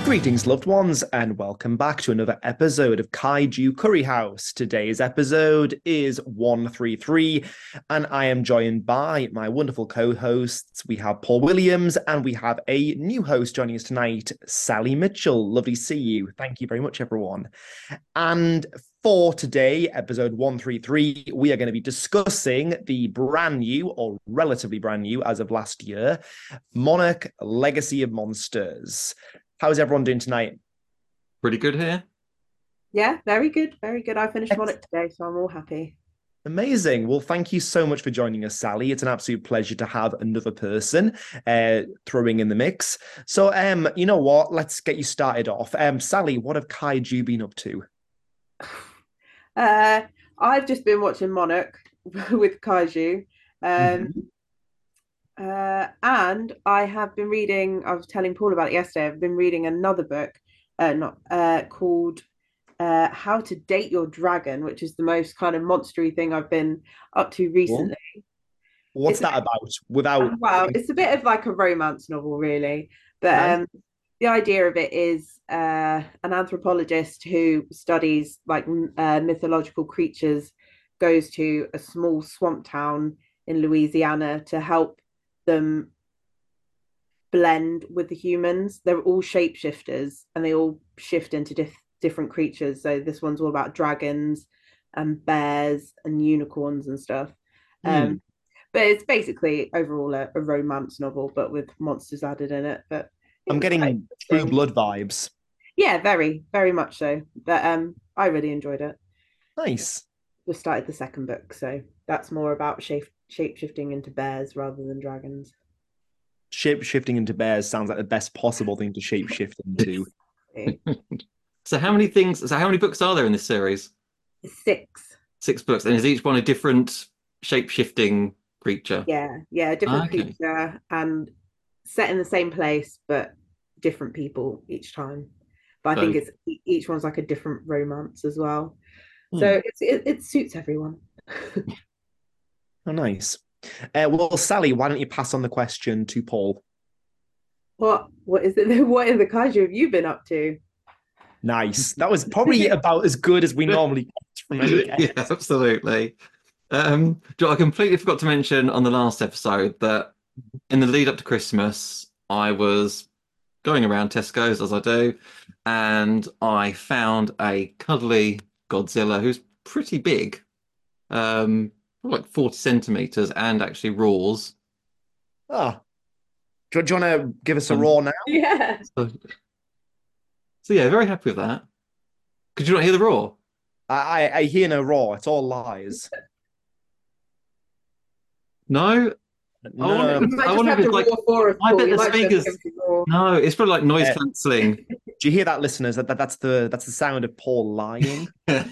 Greetings, loved ones, and welcome back to another episode of Kaiju Curry House. Today's episode is 133, and I am joined by my wonderful co-hosts. We have Paul Williams, and we have a new host joining us tonight, Sally Mitchell. Lovely to see you. Thank you very much, everyone. And for today, episode 133, we are going to be discussing the brand new, or relatively brand new as of last year, Monarch Legacy of Monsters. How's everyone doing tonight? Pretty good here. Yeah, very good, very good. I finished Monarch today, so I'm all happy. Amazing. Well, thank you so much for joining us, Sally. It's an absolute pleasure to have another person throwing in the mix. So, you know what? Let's get you started off. Sally, what have Kaiju been up to? I've just been watching Monarch with Kaiju. And I have been reading, I was telling Paul about it yesterday, I've been reading another book called How to Date Your Dragon, which is the most kind of monstery thing I've been up to recently. What's that about? Well, it's a bit of like a romance novel, really. But the idea of it is an anthropologist who studies like mythological creatures goes to a small swamp town in Louisiana to help them blend with the humans. They're all shapeshifters and they all shift into different creatures. So this one's all about dragons and bears and unicorns and stuff. But it's basically overall a romance novel, but with monsters added in it. But I'm getting True Blood vibes. Yeah, very, very much so. But I really enjoyed it. Nice. Just started the second book, so that's more about shape-shifting into bears rather than dragons. Shape-shifting into bears sounds like the best possible thing to shape-shift into. So how many books are there in this series? 6. 6 books. And is each one a different shape-shifting creature? Yeah, different creature and set in the same place, but different people each time. But I think it's each one's like a different romance as well. So it suits everyone. Oh, nice. Well, Sally, why don't you pass on the question to Paul? What is it? What in the kaiju have you been up to? Nice. That was probably about as good as we normally get from any guest. Yeah, absolutely. I completely forgot to mention on the last episode that in the lead up to Christmas, I was going around Tesco's as I do, and I found a cuddly Godzilla who's pretty big, like 40 centimeters, and actually roars. Oh, do you want to give us a roar now? Yeah. So yeah, very happy with that. Could you not hear the roar? I hear no roar. It's all lies. No. No. I want to like. I bet the speakers. No, it's probably like noise cancelling. Do you hear that, listeners? That's the sound of Paul lying.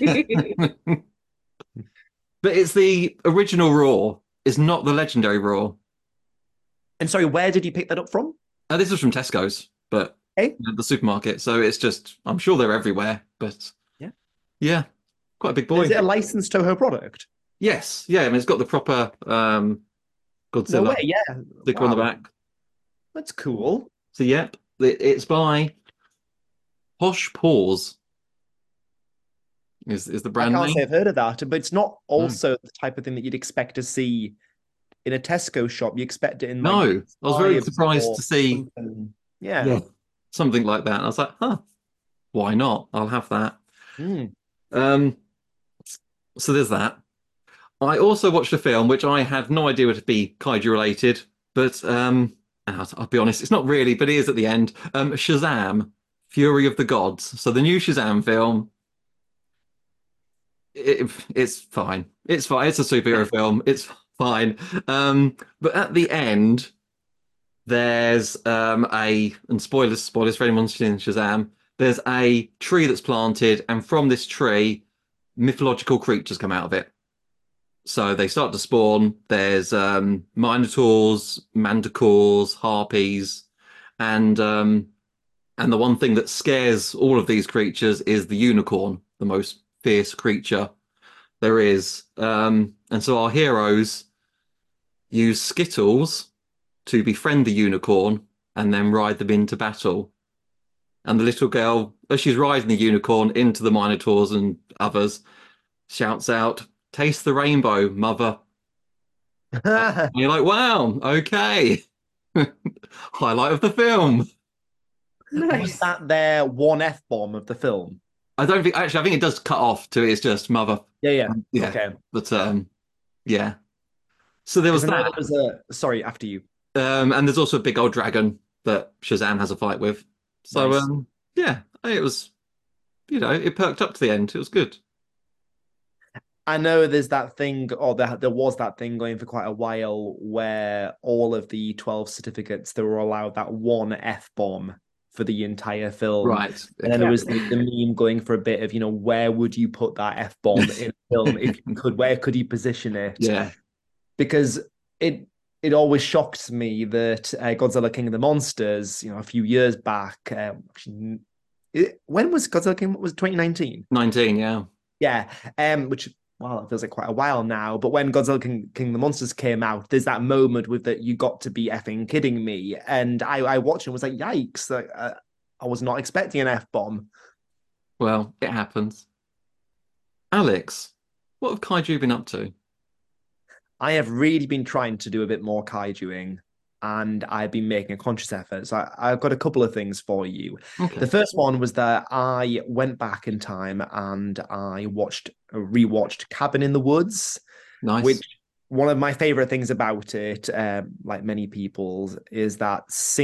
But it's the original roar. It's not the legendary roar. And sorry, where did you pick that up from? This was from Tesco's, but the supermarket. So it's just, I'm sure they're everywhere. But yeah, quite a big boy. Is it a licensed Toho product? Yes, yeah. I mean, it's got the proper Godzilla. No way, sticker on the back. That's cool. So yep, it's by Posh Paws. Is the brand name? I can't say I've heard of that, but it's not also the type of thing that you'd expect to see in a Tesco shop. You expect it in I was very surprised to see something like that. I was like, why not? I'll have that. So there's that. I also watched a film which I had no idea would be kaiju related, but I'll be honest, it's not really, but it is at the end. Shazam, Fury of the Gods. So the new Shazam film. It's fine. It's fine. It's a superhero film. It's fine. But at the end, there's and spoilers for anyone seen Shazam. There's a tree that's planted, and from this tree, mythological creatures come out of it. So they start to spawn. There's minotaurs, manticores, harpies, and the one thing that scares all of these creatures is the unicorn, the most fierce creature there is. And so our heroes use Skittles to befriend the unicorn and then ride them into battle. And the little girl, as she's riding the unicorn into the Minotaurs and others, shouts out, "Taste the rainbow, mother." And you're like, wow, okay. Highlight of the film. Was Nice. that their one F-bomb of the film? I don't think actually I think it does cut off to it's just mother. Yeah, yeah. Yeah. Okay. But yeah. So there was Because I know that. there was a sorry, after you. And there's also a big old dragon that Shazam has a fight with. So Nice. yeah, it was, it perked up to the end. It was good. I know there's that thing, or there was that thing going for quite a while where all of the 12 certificates, they were allowed that one F-bomb for the entire film. Right. And then there Yeah. was the meme going for a bit of, where would you put that F-bomb in a film if you could? Where could you position it? Yeah. Because it always shocked me that Godzilla King of the Monsters, a few years back, when was Godzilla King? Was it 2019? 19, yeah. Yeah, which well, it feels like quite a while now. But when Godzilla King of the Monsters came out, there's that moment with that you got to be effing kidding me, and I watched it and was like, yikes! Like, I was not expecting an F-bomb. Well, it happens. Alex, what have Kaiju been up to? I have really been trying to do a bit more kaijuing, and I've been making a conscious effort. So I've got a couple of things for you. Okay. The first one was that I went back in time and I rewatched Cabin in the Woods, Nice. which one of my favorite things about it, like many people's, is that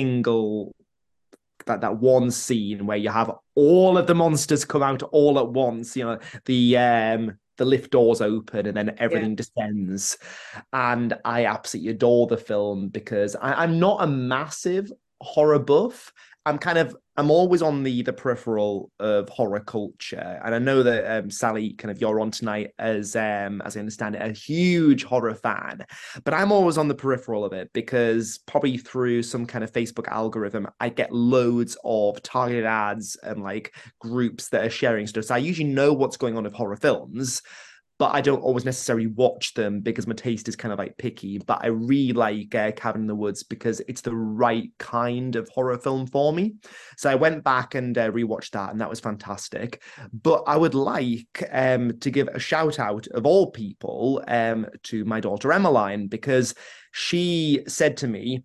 one scene where you have all of the monsters come out all at once. The lift doors open and then everything descends. And I absolutely adore the film because I'm not a massive horror buff. I'm always on the peripheral of horror culture. And I know that Sally, kind of you're on tonight as I understand it, a huge horror fan. But I'm always on the peripheral of it because probably through some kind of Facebook algorithm, I get loads of targeted ads and like groups that are sharing stuff. So I usually know what's going on with horror films, but I don't always necessarily watch them because my taste is kind of like picky. But I really like Cabin in the Woods because it's the right kind of horror film for me. So I went back and rewatched that, and that was fantastic. But I would like to give a shout out of all people to my daughter Emmeline, because she said to me,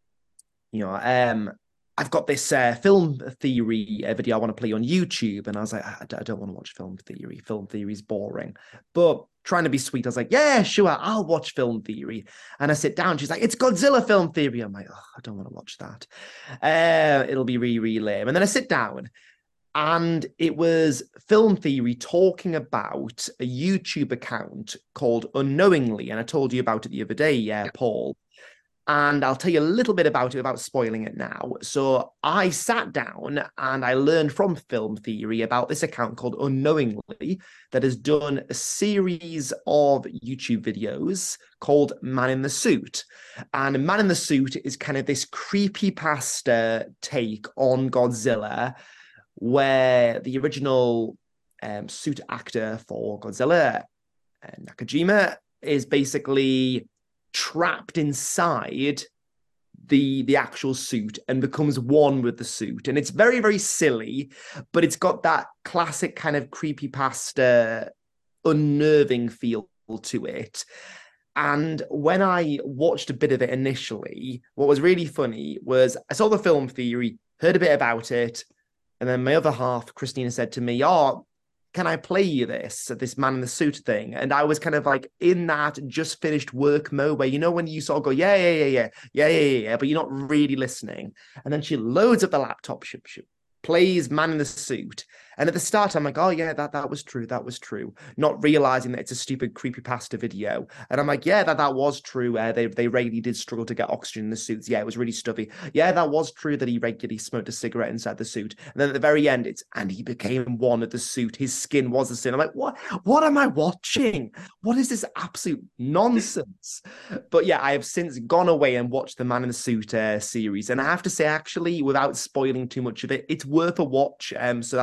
I've got this film theory video I want to play on YouTube. And I was like, I don't want to watch film theory. Film theory is boring. But trying to be sweet, I was like, yeah, sure, I'll watch film theory. And I sit down. She's like, it's Godzilla film theory. I'm like, oh, I don't want to watch that. It'll be really, really lame. And then I sit down, and it was film theory talking about a YouTube account called Unknowingly. And I told you about it the other day, Paul. And I'll tell you a little bit about it without spoiling it now. So I sat down and I learned from film theory about this account called Unknowingly that has done a series of YouTube videos called Man in the Suit. And Man in the Suit is kind of this creepypasta take on Godzilla, where the original suit actor for Godzilla, Nakajima, is basically trapped inside the actual suit and becomes one with the suit. And it's very, very silly, but it's got that classic kind of creepypasta unnerving feel to it. And when I watched a bit of it initially, what was really funny was I saw the film theory, heard a bit about it, and then my other half, Christina, said to me, oh, can I play you this Man in the Suit thing? And I was kind of like in that just finished work mode where, when you sort of go, yeah, but you're not really listening. And then she loads up the laptop, she plays Man in the Suit. And at the start, I'm like, oh, yeah, that was true. That was true. Not realizing that it's a stupid creepypasta video. And I'm like, yeah, that was true. They really did struggle to get oxygen in the suits. Yeah, it was really stuffy. Yeah, that was true that he regularly smoked a cigarette inside the suit. And then at the very end, and he became one of the suit. His skin was the suit. I'm like, what am I watching? What is this absolute nonsense? But yeah, I have since gone away and watched the Man in the Suit series. And I have to say, actually, without spoiling too much of it, it's worth a watch. So that's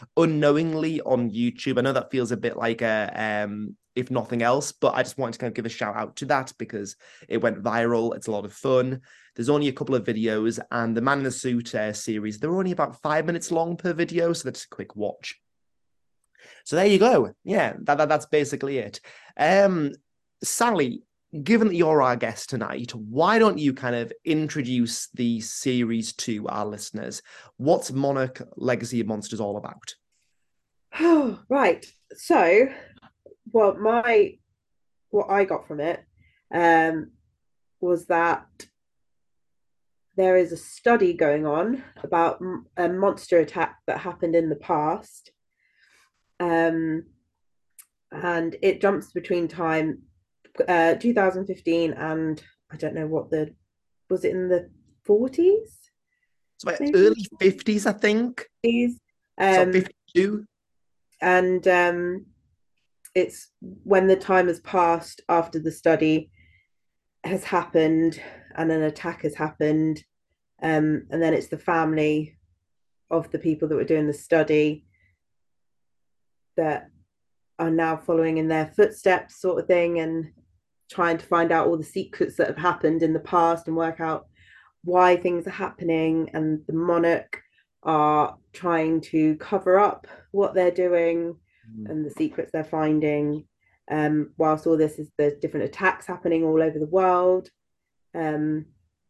unknowingly on YouTube. I know that feels a bit like a if nothing else, but I just wanted to kind of give a shout out to that because it went viral. It's a lot of fun. There's only a couple of videos, and the Man in the Suit series, they're only about 5 minutes long per video, so that's a quick watch. So there you go. Yeah, that's basically it. Sally, given that you're our guest tonight, why don't you kind of introduce the series to our listeners? What's Monarch Legacy of Monsters all about? Oh, right. So, what I got from it was that there is a study going on about a monster attack that happened in the past. And it jumps between time 2015 and I don't know was it in the 40s? It's about early 50s, I think. So 52. And it's when the time has passed after the study has happened and an attack has happened. And then it's the family of the people that were doing the study that are now following in their footsteps, sort of thing, and trying to find out all the secrets that have happened in the past and work out why things are happening. And the Monarch are trying to cover up what they're doing and the secrets they're finding. Whilst all this is, there's different attacks happening all over the world. And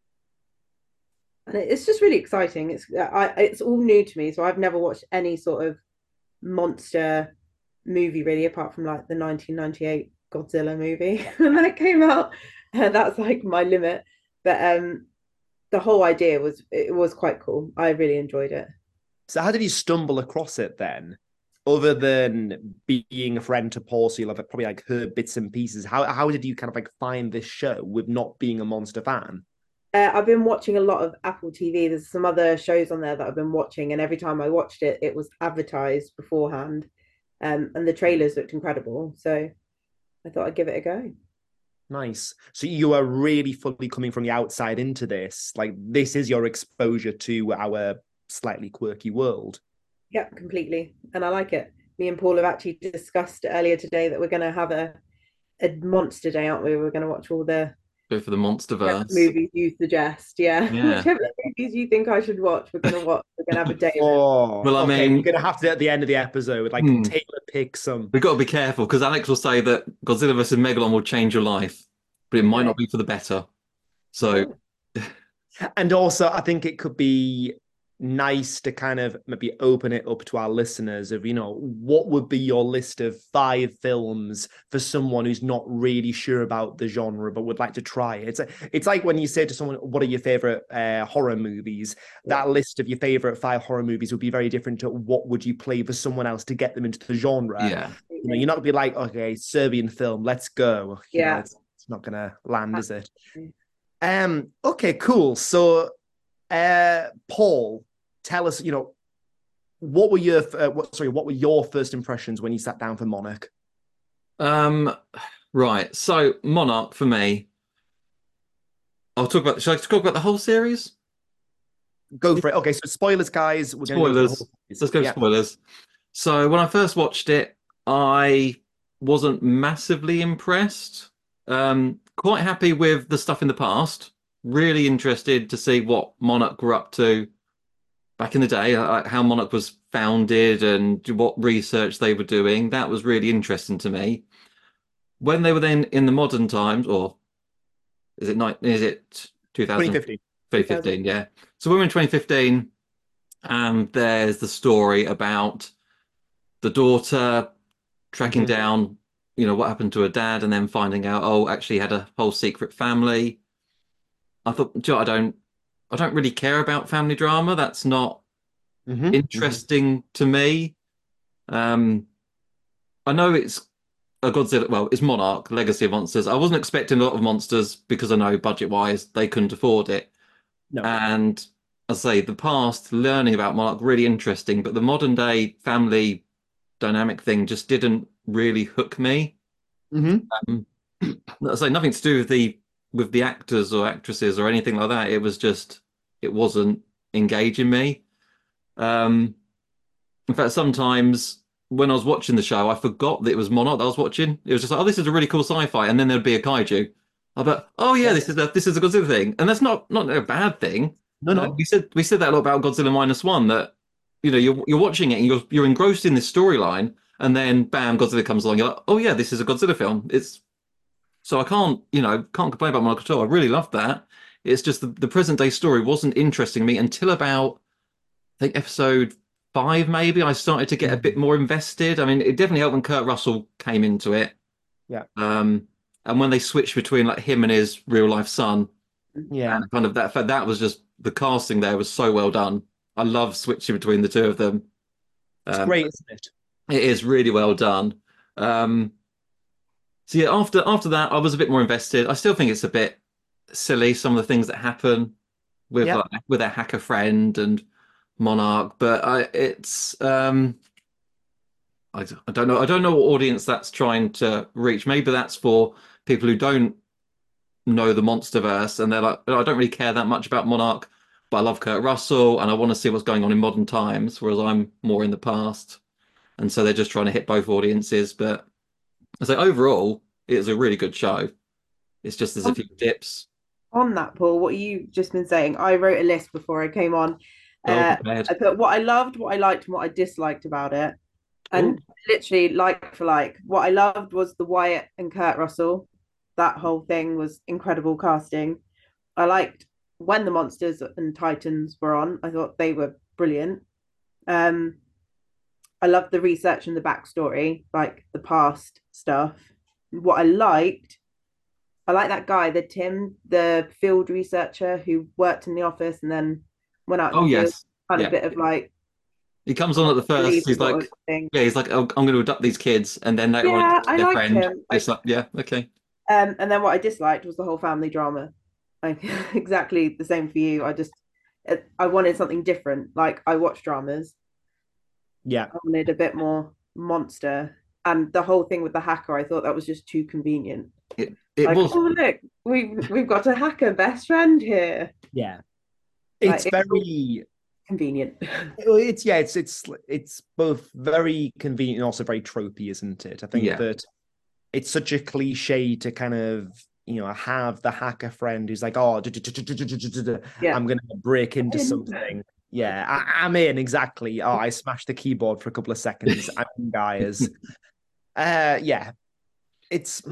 it's just really exciting. It's all new to me, so I've never watched any sort of monster movie really, apart from like the 1998 Godzilla movie when that came out. That's like my limit. But the whole idea was quite cool. I really enjoyed it. So how did you stumble across it then? Other than being a friend to Paul, so you'll have probably like heard bits and pieces. How did you kind of like find this show with not being a monster fan? I've been watching a lot of Apple TV. There's some other shows on there that I've been watching, and every time I watched it, it was advertised beforehand, and the trailers looked incredible. So I thought I'd give it a go. Nice. So you are really fully coming from the outside into this. Like this is your exposure to our slightly quirky world. Yeah, completely. And I like it. Me and Paul have actually discussed earlier today that we're going to have a monster day, aren't we? We're going to watch all the Go for the Monsterverse movies you suggest. Yeah. Whichever movies you think I should watch, we're going to watch. We're going to have a day. Well, I mean, we're going to have to at the end of the episode, like Taylor pick some. We've got to be careful because Alex will say that Godzilla vs. Megalon will change your life, but it might not be for the better. So, and also, I think it could be nice to kind of maybe open it up to our listeners of, what would be your list of 5 films for someone who's not really sure about the genre but would like to try it. It's like when you say to someone, what are your favorite horror movies? That list of your favorite 5 horror movies would be very different to what would you play for someone else to get them into the genre. Yeah, you're not gonna be like, okay, Serbian film, let's go. It's not gonna land, is it? Okay, cool. So Paul, tell us, what were your first impressions when you sat down for Monarch? Right. So Monarch for me, should I talk about the whole series? Go for it. Okay, so spoilers, guys. Spoilers. Let's go spoilers. So when I first watched it, I wasn't massively impressed. Quite happy with the stuff in the past. Really interested to see what Monarch were up to back in the day, how Monarch was founded and what research they were doing. That was really interesting to me. When they were then in the modern times, or is it 2015? 2015, yeah. So when we're in 2015, there's the story about the daughter tracking down, what happened to her dad, and then finding out, actually he had a whole secret family. I thought, I don't really care about family drama. That's not interesting to me. I know it's a Godzilla. Well, it's Monarch Legacy of Monsters. I wasn't expecting a lot of monsters because I know budget-wise they couldn't afford it. No. And I say the past, learning about Monarch, really interesting, but the modern day family dynamic thing just didn't really hook me. I say nothing to do with the actors or actresses or anything like that. It wasn't engaging me. And In fact, sometimes when I was watching the show, I forgot that it was Monarch that I was watching. It was just like, oh, this is a really cool sci-fi, and then there'd be a kaiju. I thought, oh yeah, Yeah. this is a Godzilla thing, and that's not a bad thing. No, no. We said that a lot about Godzilla minus one. That you're watching it and you're engrossed in this storyline, and then bam, Godzilla comes along. You're like, oh yeah, this is a Godzilla film. It's so I can't complain about Monarch at all. I really loved that. It's just the present day story wasn't interesting me until about I think episode five, maybe. I started to get a bit more invested. I mean, it definitely helped when Kurt Russell came into it. Yeah. And when they switched between like him and his real life son, Yeah. and kind of that was just the casting there was so well done. I love switching between the two of them. It's great, isn't it? It is really well done. So yeah, after that, I was a bit more invested. I still think it's a bit silly some of the things that happen with Yeah. with their hacker friend and Monarch, but I don't know. I don't know what audience that's trying to reach. Maybe that's for people who don't know the MonsterVerse and they're like, "Oh, I don't really care that much about Monarch, but I love Kurt Russell and I want to see what's going on in modern times, whereas I'm more in the past." And so they're just trying to hit both audiences. But I say overall, it's a really good show. It's just there's a few dips. On that, Paul, what you just been saying, I wrote a list before I came on. Oh, bad. I put what I loved, what I liked, and what I disliked about it. Ooh. And literally, like for like, what I loved was the Wyatt and Kurt Russell. That whole thing was incredible casting. I liked when the Monsters and Titans were on. I thought they were brilliant. Um, I loved the research and the backstory, like the past stuff. What I like that guy, the Tim, the field researcher who worked in the office and then went out in Oh the field. yes. Kind of Yeah. a bit of like He comes on at the first. He's like, believable thing. yeah, he's like, oh, I'm going to adopt these kids, and then later on, Yeah, I their liked friend. him. It's like, yeah, okay. And then what I disliked was the whole family drama. Like exactly the same for you. I wanted something different. Like I watch dramas. Yeah. I wanted a bit more monster. And the whole thing with the hacker, I thought that was just too convenient. It Like, was. oh look, we've got a hacker best friend here. Yeah. Like, It's very convenient. it's both very convenient and also very tropey, isn't it? I think Yeah. that it's such a cliche to kind of have the hacker friend who's like, oh, Yeah. I'm gonna break into In. something. Yeah, I'm in exactly. Oh, I smashed the keyboard for a couple of seconds. I'm in, guys. Yeah, it's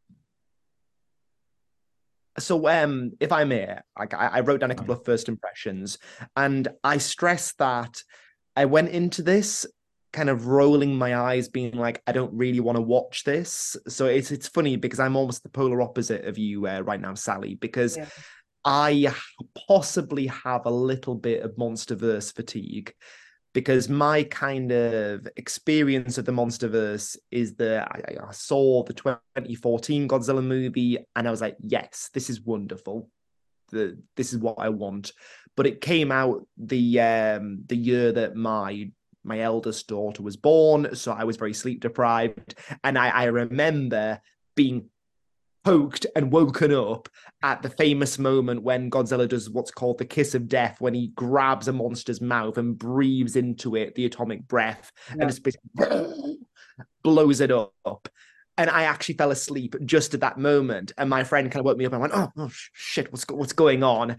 so. If I may, like I wrote down a couple of first impressions, and I stress that I went into this kind of rolling my eyes, being like, I don't really want to watch this. So it's funny because I'm almost the polar opposite of you right now, Sally, because Yeah. I possibly have a little bit of MonsterVerse fatigue because my kind of experience of the MonsterVerse is that I saw the 2014 Godzilla movie and I was like, yes, this is wonderful. This is what I want. But it came out the year that my eldest daughter was born, so I was very sleep deprived, and I remember being poked and woken up at the famous moment when Godzilla does what's called the kiss of death, when he grabs a monster's mouth and breathes into it the atomic breath and just basically blows it up. And I actually fell asleep just at that moment. And my friend kind of woke me up and I went, oh shit, what's going on?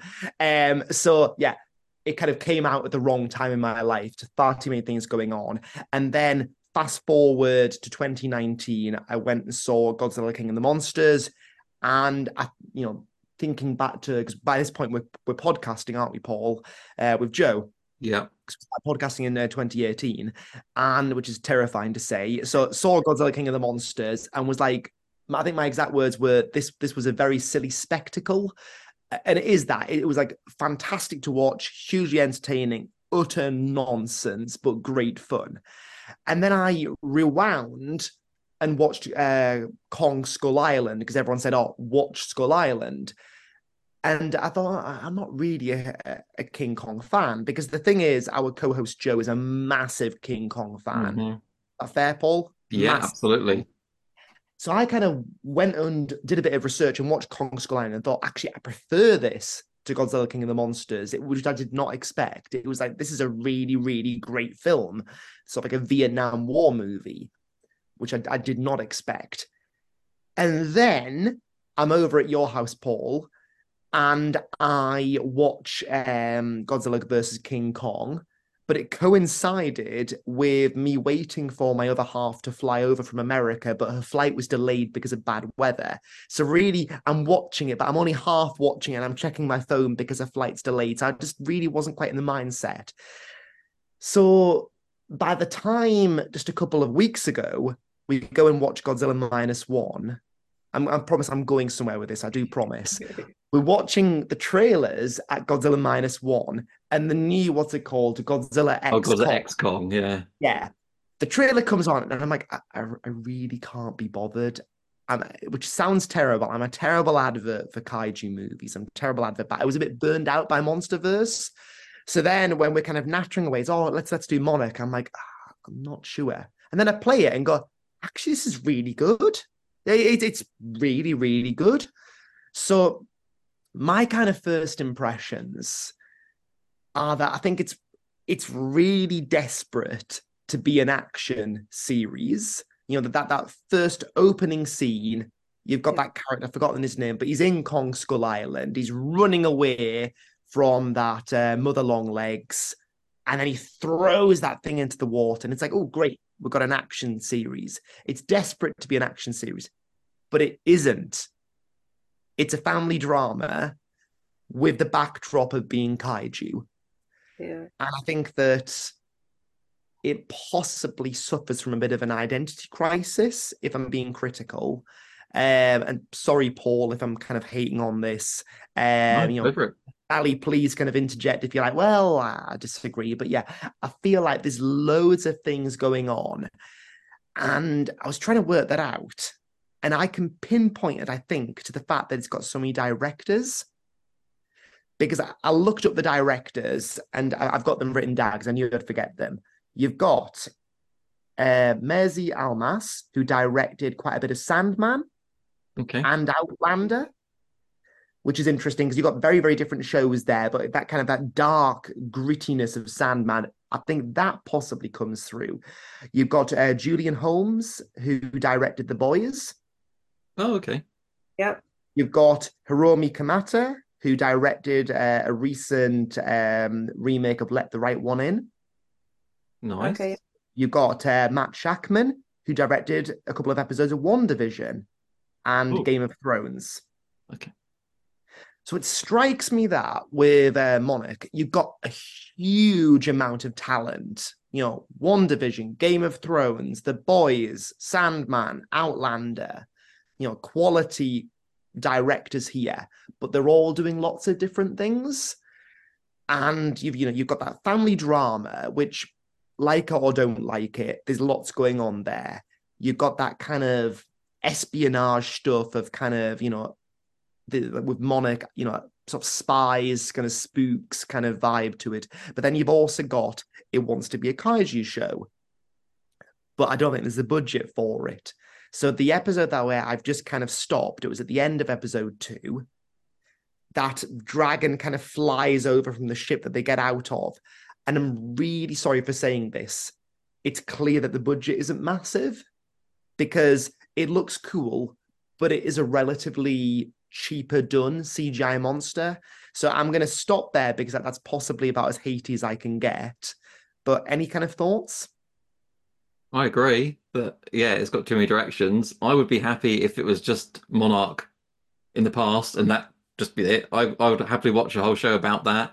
So yeah, it kind of came out at the wrong time in my life. Far too many things going on. And then fast forward to 2019, I went and saw Godzilla King of the Monsters. And I, thinking back to, because by this point we're podcasting, aren't we, Paul? With Joe. Yeah. Podcasting in 2018, and which is terrifying to say. So saw Godzilla King of the Monsters and was like, I think my exact words were, this was a very silly spectacle. And it is that. It was like fantastic to watch, hugely entertaining, utter nonsense, but great fun. And then I rewound and watched Kong Skull Island because everyone said, oh, watch Skull Island. And I thought, I'm not really a King Kong fan because the thing is, our co-host Joe is a massive King Kong fan. Mhm. Is that fair, Paul? Yeah, Massive. absolutely. So I kind of went and did a bit of research and watched Kong Skull Island and thought, actually, I prefer this to Godzilla King of the Monsters, which I did not expect. It was like, this is a really, really great film, sort of like a Vietnam War movie, which I did not expect. And then I'm over at your house, Paul, and I watch Godzilla versus King Kong, but it coincided with me waiting for my other half to fly over from America, but her flight was delayed because of bad weather. So really, I'm watching it, but I'm only half watching it, and I'm checking my phone because her flight's delayed. So I just really wasn't quite in the mindset. So by the time, just a couple of weeks ago, we go and watch Godzilla Minus One. I promise I'm going somewhere with this. I do promise. We're watching the trailers at Godzilla Minus One and the new, what's it called? Godzilla X Oh, Godzilla Kong. X Kong, yeah. Yeah. The trailer comes on and I'm like, I really can't be bothered. Which sounds terrible. I'm a terrible advert for kaiju movies. I'm a terrible advert, but I was a bit burned out by MonsterVerse. So then when we're kind of nattering away, it's, oh, let's do Monarch. I'm like, I'm not sure. And then I play it and go, actually, this is really good. It's really, really good. So my kind of first impressions are that I think it's really desperate to be an action series. You know, that first opening scene, you've got that character, I've forgotten his name, but he's in Kong Skull Island. He's running away from that Mother Longlegs, and then he throws that thing into the water, and it's like, oh, great, we've got an action series. It's desperate to be an action series, but it isn't. It's a family drama with the backdrop of being kaiju. Yeah. And I think that it possibly suffers from a bit of an identity crisis, if I'm being critical. And sorry, Paul, if I'm kind of hating on this. Go for it. Ali, please kind of interject if you're like, well, I disagree. But yeah, I feel like there's loads of things going on. And I was trying to work that out. And I can pinpoint it, I think, to the fact that it's got so many directors. Because I looked up the directors and I've got them written down because I knew I'd forget them. You've got Mairzy Almas, who directed quite a bit of Sandman and Outlander, which is interesting because you've got very, very different shows there, but that dark grittiness of Sandman, I think that possibly comes through. You've got Julian Holmes, who directed The Boys. Oh, okay. Yep. You've got Hiromi Kamata, who directed a recent remake of Let the Right One In. Nice. Okay. You've got Matt Shackman, who directed a couple of episodes of WandaVision and Game of Thrones. Okay. So it strikes me that with Monarch, you've got a huge amount of talent. You know, WandaVision, Game of Thrones, The Boys, Sandman, Outlander, you know, quality directors here, but they're all doing lots of different things. And you've got that family drama, which, like it or don't like it, there's lots going on there. You've got that kind of espionage stuff of kind of, you know, with Monarch, you know, sort of spies, kind of spooks kind of vibe to it. But then you've also got, it wants to be a kaiju show, but I don't think there's the budget for it. So the episode that way I've just kind of stopped, it was at the end of episode 2, that dragon kind of flies over from the ship that they get out of. And I'm really sorry for saying this. It's clear that the budget isn't massive because it looks cool, but it is a relatively cheaper done CGI monster. So I'm going to stop there because that's possibly about as hatey as I can get. But any kind of thoughts? I agree, but yeah, it's got too many directions. I would be happy if it was just Monarch in the past and that just be it. I would happily watch a whole show about that.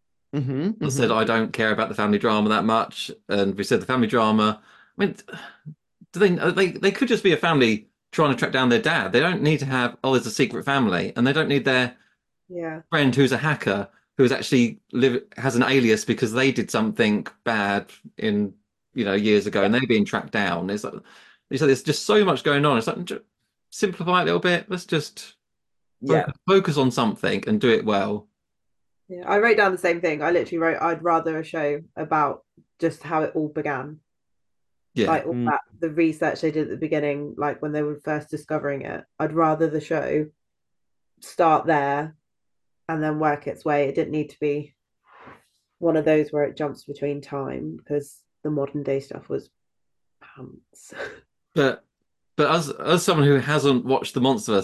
I said I don't care about the family drama that much, and we said the family drama. I mean, do they could just be a family trying to track down their dad. They don't need to have, oh, there's a secret family, and they don't need their friend who's a hacker who is actually has an alias because they did something bad in years ago, and they're being tracked down. It's like there's just so much going on. It's like, just simplify it a little bit. Let's just focus on something and do it well. Yeah, I wrote down the same thing. I literally wrote, I'd rather a show about just how it all began. Yeah. Like all that, the research they did at the beginning, like when they were first discovering it. I'd rather the show start there and then work its way. It didn't need to be one of those where it jumps between time, because the modern day stuff was pants. But as someone who hasn't watched the Monsterverse,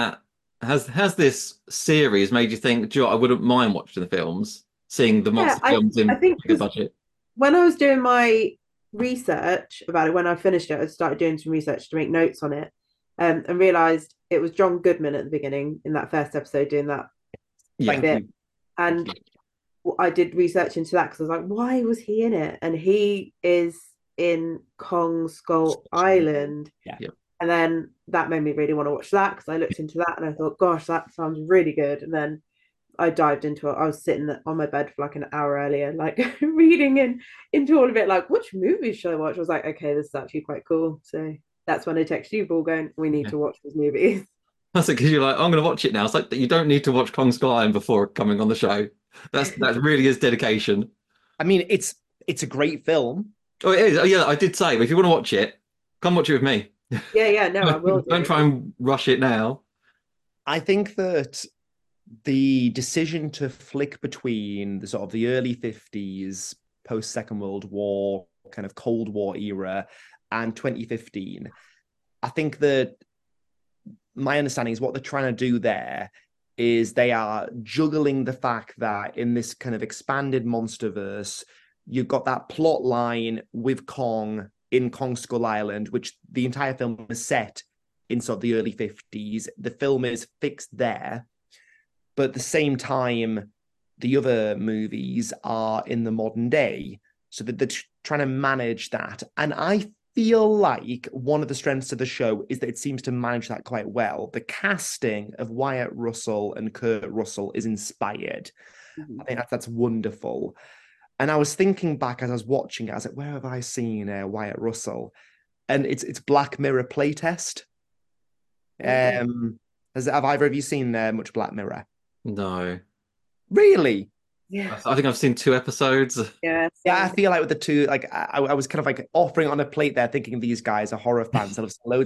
has this series made you think, "Do you know what, I wouldn't mind watching the films, seeing the Yeah, monster films I in think bigger budget." when I was doing my research about it, when I finished it, I started doing some research to make notes on it, and realized it was John Goodman at the beginning in that first episode doing that Yeah. Thank bit. you. And I did research into that because I was like, why was he in it? And he is in Kong Skull Island. Yeah. Yeah. And then that made me really want to watch that, because I looked into that and I thought, gosh, that sounds really good. And then I dived into it. I was sitting on my bed for like an hour earlier, like reading into all of it, like, which movies should I watch? I was like, okay, this is actually quite cool. So that's when I texted you, Paul, going, we need Yeah. to watch these movies. That's it, because you're like, I'm going to watch it now. It's like you don't need to watch Kong Skull Island before coming on the show. That really is dedication. I mean, it's a great film. Oh, it is. Oh, yeah, I did say, but if you want to watch it, come watch it with me. Yeah, no, I will do. Don't try and rush it now. I think that the decision to flick between the sort of the early 50s, post Second World War, kind of Cold War era, and 2015, I think that my understanding is what they're trying to do there is they are juggling the fact that in this kind of expanded monsterverse, you've got that plot line with Kong in Kong Skull Island, which the entire film is set in sort of the early 50s. The film is fixed there. But at the same time, the other movies are in the modern day. So that they're trying to manage that. And I feel like one of the strengths of the show is that it seems to manage that quite well. The casting of Wyatt Russell and Kurt Russell is inspired. I think that's wonderful. And I was thinking back as I was watching it, I was like, where have I seen Wyatt Russell? And it's Black Mirror playtest. Have either of you seen much Black Mirror? No. Really? Yeah. I think I've seen 2 episodes. Yeah. Yeah, I feel like with the two, like I was kind of like offering it on a plate there, thinking these guys are horror fans. So loads,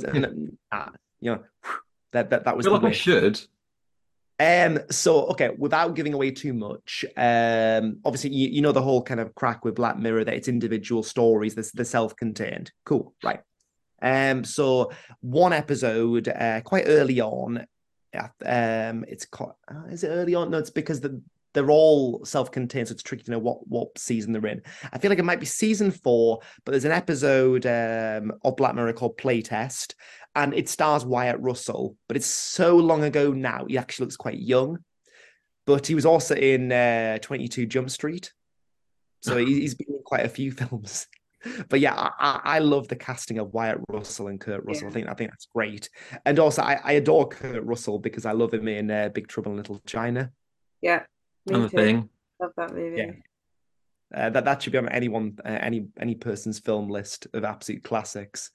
that was I feel the like I wish. should. So okay, without giving away too much, obviously you know the whole kind of crack with Black Mirror that it's individual stories, they're self-contained. Cool, right. So one episode, quite early on, it's called, is it early on? No, it's because they're all self-contained, so it's tricky to know what season they're in. I feel like it might be season 4, but there's an episode of Black Mirror called Playtest, and it stars Wyatt Russell, but it's so long ago now, he actually looks quite young. But he was also in 22 Jump Street, so he's been in quite a few films. But yeah, I love the casting of Wyatt Russell and Kurt Russell. Yeah. I think that's great. And also, I adore Kurt Russell because I love him in Big Trouble in Little China. Yeah. And the thing. Love that movie. Yeah. That should be on any person's film list of absolute classics.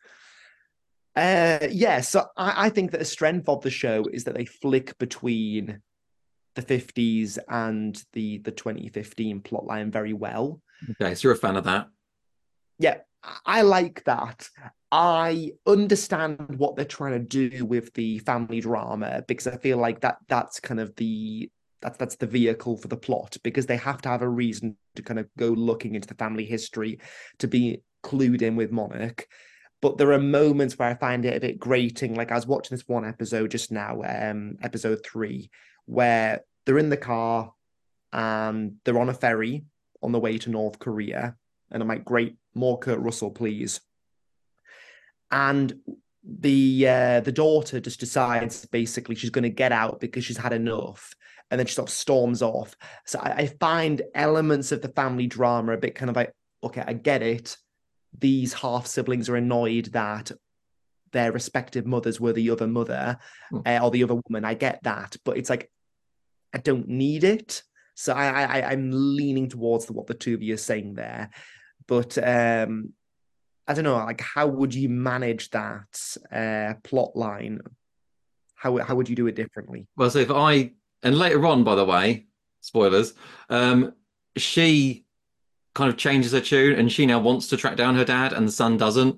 So I think that a strength of the show is that they flick between the 50s and the 2015 plotline very well. Okay, so you're a fan of that. Yeah, I like that. I understand what they're trying to do with the family drama, because I feel like that's kind of that's the vehicle for the plot, because they have to have a reason to kind of go looking into the family history to be clued in with Monarch. But there are moments where I find it a bit grating. Like I was watching this one episode just now, episode 3, where they're in the car and they're on a ferry on the way to North Korea. And I'm like, great, more Kurt Russell, please. And the daughter just decides basically she's going to get out because she's had enough. And then she sort of storms off. So I find elements of the family drama a bit kind of like, okay, I get it. These half siblings are annoyed that their respective mothers were the other mother or the other woman. I get that. But it's like, I don't need it. So I'm leaning towards what the two of you are saying there. But I don't know, like, how would you manage that plot line? How would you do it differently? Well, so and later on, by the way, spoilers, she kind of changes her tune and she now wants to track down her dad and the son doesn't.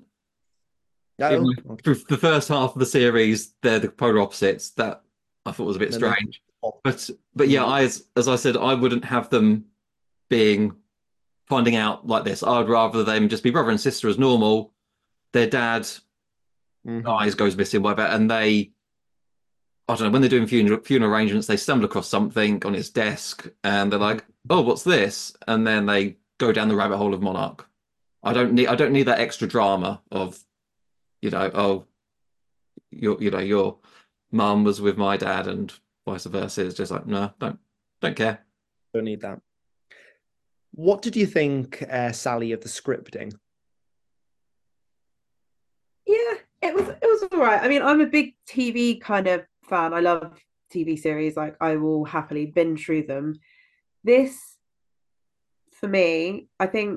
Oh, For the first half of the series, they're the polar opposites. That I thought was a bit strange. but yeah, as I said, I wouldn't have them finding out like this. I'd rather them just be brother and sister as normal. Their dad dies, goes missing, whatever, and I don't know, when they're doing funeral arrangements, they stumble across something on his desk and they're like, "Oh, what's this?" And then they go down the rabbit hole of Monarch. I don't need that extra drama of, oh, your mum was with my dad and vice versa. It's just like, no, don't care. Don't need that. What did you think, Sally, of the scripting? Yeah, it was all right. I mean, I'm a big TV kind of fan. I love TV series. Like, I will happily binge through them. This, for me, I think,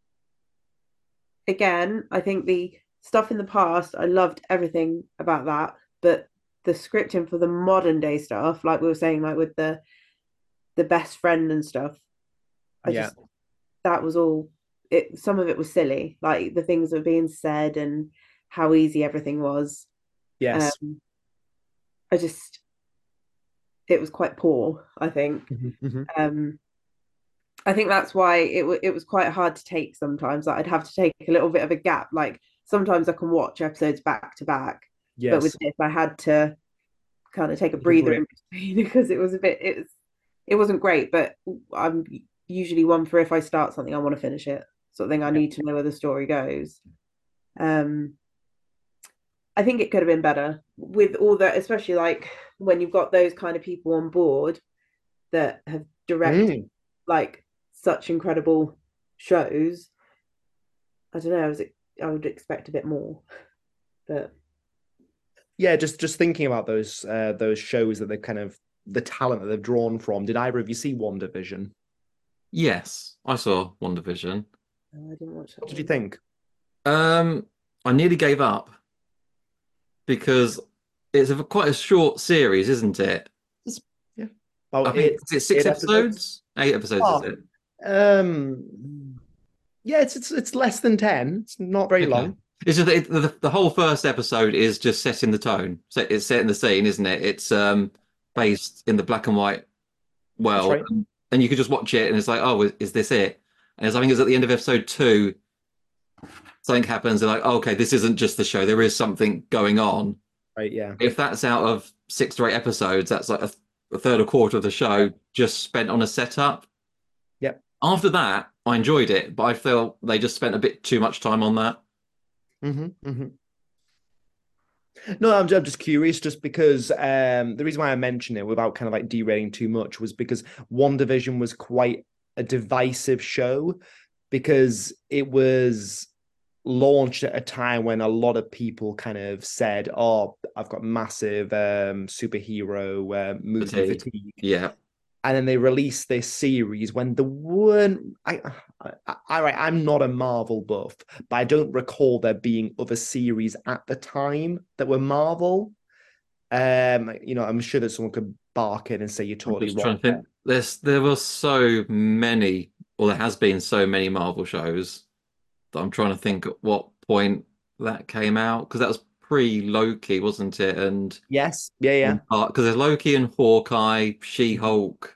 again, I think the stuff in the past, I loved everything about that. But the scripting for the modern day stuff, like we were saying, like with the best friend and stuff, that was all some of it was silly, like the things that were being said and how easy everything was. Yes. I just it was quite poor, I think. I think that's why it was quite hard to take sometimes. Like, I'd have to take a little bit of a gap. Like, sometimes I can watch episodes back to back, but with this I had to kind of take a breather in between because it wasn't great. But I'm usually one for, if I start something, I want to finish it, sort of thing. I need to know where the story goes. I think it could have been better with all that, especially like when you've got those kind of people on board that have directed like such incredible shows. I don't know, I would expect a bit more, but yeah, just thinking about those shows that they've kind of, the talent that they've drawn from. Did either of you see WandaVision? Yes, I saw WandaVision. I didn't watch that. What did you think? I nearly gave up because it's quite a short series, isn't it? Yeah. Oh, I think it's 6 episodes? 8 episodes, is it? Yeah, it's less than 10. It's not very long. It's just the whole first episode is just setting the tone. So it's setting the scene, isn't it? It's based in the black and white world, right. and you could just watch it, and it's like, oh, is this it? And I think it's at the end of episode 2, something happens. They're like, oh, okay, this isn't just the show. There is something going on. Right. Yeah. If that's out of 6 to 8 episodes, that's like a third or quarter of the show just spent on a setup. Yep. After that, I enjoyed it, but I feel they just spent a bit too much time on that. No, I'm just curious, just because the reason why I mentioned it without kind of like derailing too much was because WandaVision was quite a divisive show, because it was launched at a time when a lot of people kind of said, "Oh, I've got massive superhero movie fatigue." Yeah. And then they released this series when there weren't. I'm not a Marvel buff, but I don't recall there being other series at the time that were Marvel. I'm sure that someone could bark in and say you're totally wrong. There were so many, or there has been so many Marvel shows that I'm trying to think at what point that came out, because that was pre-Loki, wasn't it? And yes, yeah. Because there's Loki and Hawkeye, She-Hulk.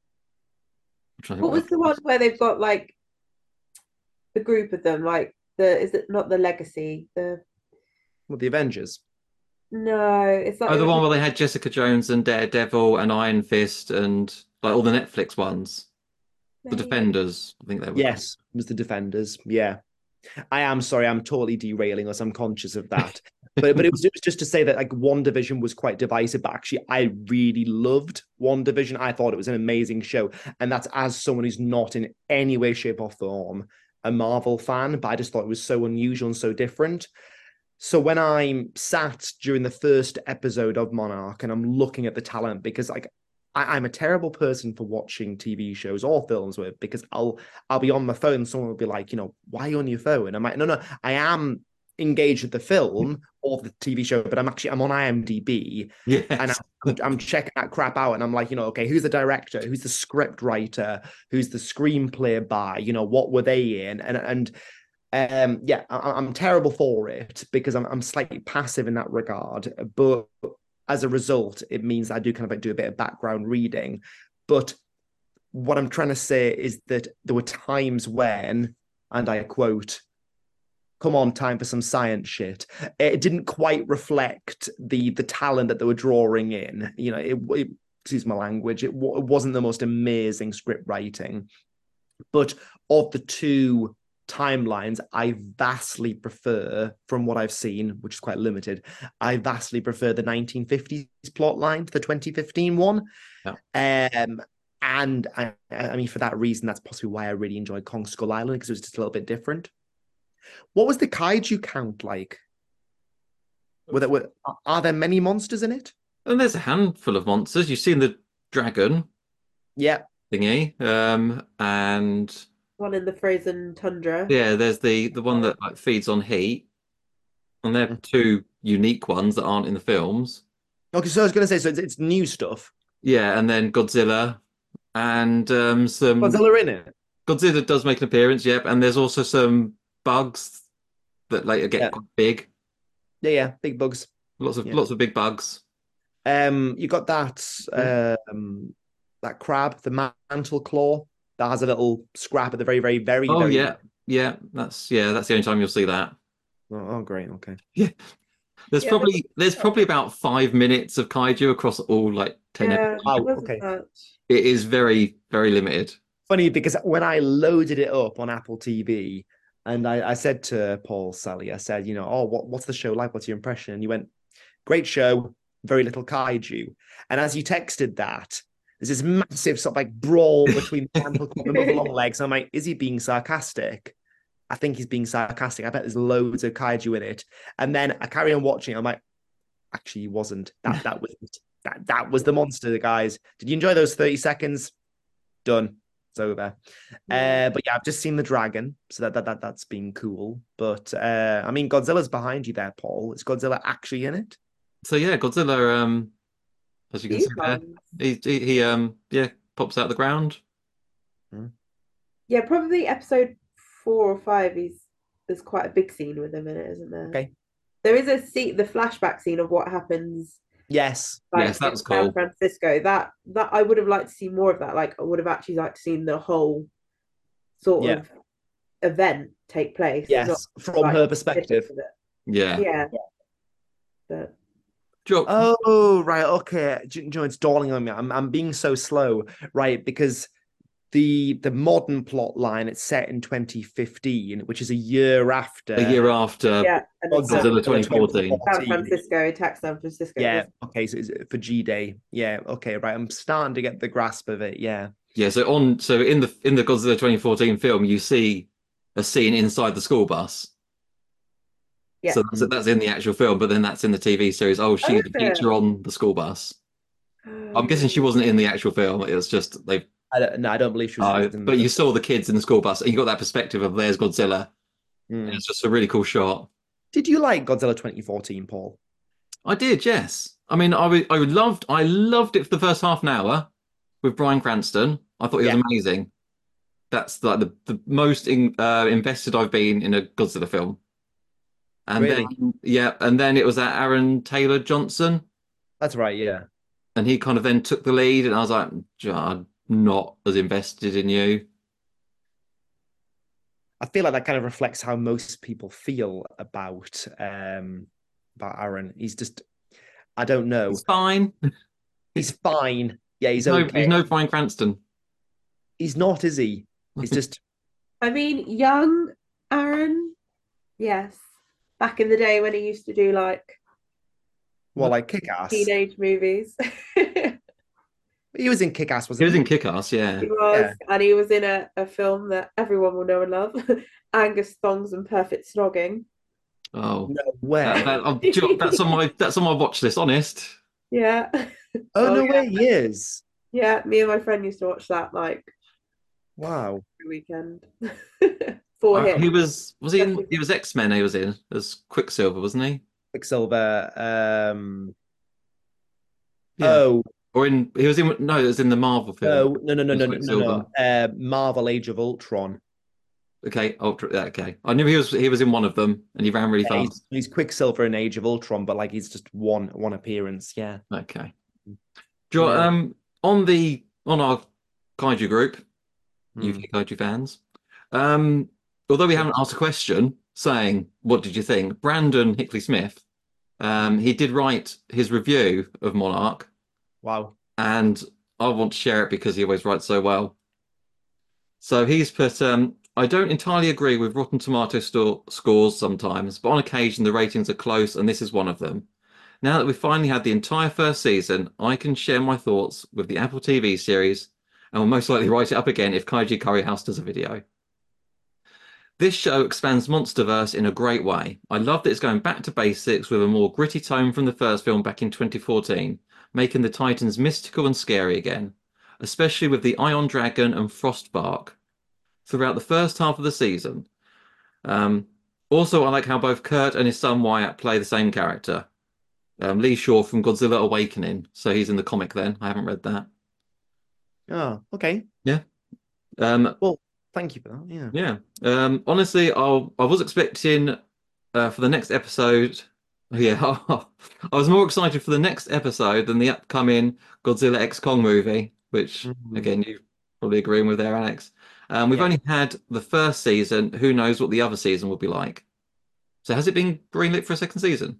What was the one where they've got like the group of them? Like is it not the Legacy? The Avengers. No, it's like the one where they had Jessica Jones and Daredevil and Iron Fist and like all the Netflix ones. Maybe. The Defenders, I think they were. Yes, it was the Defenders. Yeah. I am sorry, I'm totally derailing us. I'm conscious of that. but it was just to say that like WandaVision was quite divisive, but actually I really loved WandaVision. I thought it was an amazing show. And that's as someone who's not in any way, shape, or form a Marvel fan, but I just thought it was so unusual and so different. So when I'm sat during the first episode of Monarch and I'm looking at the talent, because like I'm a terrible person for watching TV shows or films with, because I'll be on my phone and someone will be like, why are you on your phone? I'm like, no, I am engaged with the film or the TV show, but I'm on IMDb. Yes. And I'm checking that crap out, and I'm like, okay, who's the director? Who's the script writer? Who's the screenplay by? What were they in? I'm terrible for it because I'm slightly passive in that regard. But as a result, it means I do kind of like do a bit of background reading. But what I'm trying to say is that there were times when, and I quote, come on, time for some science shit. It didn't quite reflect the talent that they were drawing in. You know, it excuse my language, it wasn't the most amazing script writing. But of the two timelines, I vastly prefer, from what I've seen, which is quite limited, I vastly prefer the 1950s plot line to the 2015 one. Yeah. And I mean, for that reason, that's possibly why I really enjoyed Kong Skull Island, because it was just a little bit different. What was the kaiju count like? Are there many monsters in it? And there's a handful of monsters. You've seen the dragon Yeah. thingy, and One in the frozen tundra. yeah, there's the one that like feeds on heat, and they're two unique ones that aren't in the films. Okay, so I was going to say, so it's new stuff. Yeah, and then Godzilla, and some Godzilla in it. Godzilla does make an appearance. Yep, and there's also some bugs that later get quite big. Yeah, big bugs. Lots of big bugs. You got that that crab, the mantle claw, that has a little scrap at the very, very, very. Oh very yeah. That's the only time you'll see that. Oh, great. Okay. Yeah. There's probably about 5 minutes of kaiju across all like 10 episodes. Wow, okay. It is very, very limited. Funny because when I loaded it up on Apple TV, and I said to Paul Sully, I said, you know, oh, what's the show like? What's your impression? And he went, great show, very little kaiju. And as you texted that, there's this massive sort of like brawl between the and the long legs. I'm like, is he being sarcastic? I think he's being sarcastic. I bet there's loads of kaiju in it. And then I carry on watching. I'm like, actually, he wasn't. That was the monster, guys. Did you enjoy those 30 seconds? Done. It's over. But yeah, I've just seen the dragon, so that's been cool. But I mean, Godzilla's behind you there, Paul. Is Godzilla actually in it? So yeah, Godzilla, as you can see there, he pops out of the ground. Yeah, probably episode 4 or 5. There's quite a big scene with him in it, isn't there? Okay. There is a scene, the flashback scene of what happens. Yes. Like, yes, that was cool. San Francisco. That I would have liked to see more of that. Like, I would have actually liked to see the whole sort of event take place. Yes, from her perspective. Yeah. Yeah. But oh, right. Okay. You know, it's dawning on me. I'm being so slow, right? Because the modern plot line, it's set in 2015, which is a year after Godzilla 2014. San Francisco, attack San Francisco. Yeah. Okay. So it's for G-Day. Yeah. Okay. Right. I'm starting to get the grasp of it. Yeah. Yeah. So in the Godzilla 2014 film, you see a scene inside the school bus. Yeah. So that's in the actual film, but then that's in the TV series. Oh, she's the teacher on the school bus. I'm guessing she wasn't in the actual film. It was just I don't believe she was. But you saw the kids in the school bus, and you got that perspective of there's Godzilla. It's just a really cool shot. Did you like Godzilla 2014, Paul? I did, yes. I mean, I loved it for the first half an hour with Bryan Cranston. I thought he was amazing. That's like the most invested I've been in a Godzilla film. And then it was that Aaron Taylor Johnson. That's right, yeah. And he kind of then took the lead, and I was like, I'm not as invested in you. I feel like that kind of reflects how most people feel about Aaron. He's just, I don't know. He's fine. He's fine. Yeah, he's okay. He's no Bryan Cranston. He's not, is he? He's just. I mean, young Aaron, yes. Back in the day when he used to do like Kick-Ass teenage movies. He was in Kick-Ass, wasn't he? He was in Kick-Ass, yeah. He was, and he was in a film that everyone will know and love, Angus Thongs and Perfect Snogging. Oh no way! That's on my watch list. Honest. Yeah. Oh no way! He is. Yeah, me and my friend used to watch that like. Wow. Every weekend. For him. He was X-Men. He was in as Quicksilver, wasn't he? Quicksilver. Oh. Or it was in the Marvel film. No. Marvel Age of Ultron. Okay, Ultra. Yeah, okay. I knew he was in one of them, and he ran really Yeah, fast. he's Quicksilver in Age of Ultron, but like he's just one appearance. Yeah. Okay. Yeah. On our kaiju group, Hmm. UK kaiju fans, um, although we Yeah. haven't asked a question saying what did you think, Brandon Hickley Smith, he did write his review of Monarch, Wow. and I want to share it because he always writes so well. So he's put, I don't entirely agree with Rotten Tomato scores sometimes, but on occasion the ratings are close, and this is one of them. Now that we've finally had the entire first season, I can share my thoughts with the Apple TV series, and will most likely write it up again if Kaiji Curry House does a video. This show expands Monsterverse in a great way. I love that it's going back to basics with a more gritty tone from the first film back in 2014, making the Titans mystical and scary again, especially with the Ion Dragon and Frostbark throughout the first half of the season. Um, Also, I like how both Kurt and his son Wyatt play the same character. Lee Shaw from Godzilla Awakening. So he's in the comic then. I haven't read that. Oh, okay. Yeah. Um, Well, thank you for that. Yeah. yeah. Honestly, I was expecting for the next episode. Yeah, I was more excited for the next episode than the upcoming Godzilla X Kong movie, which Mhm. again you probably agreeing with there, Alex. We've Yeah. only had the first season. Who knows what the other season will be like? So has it been greenlit for a second season?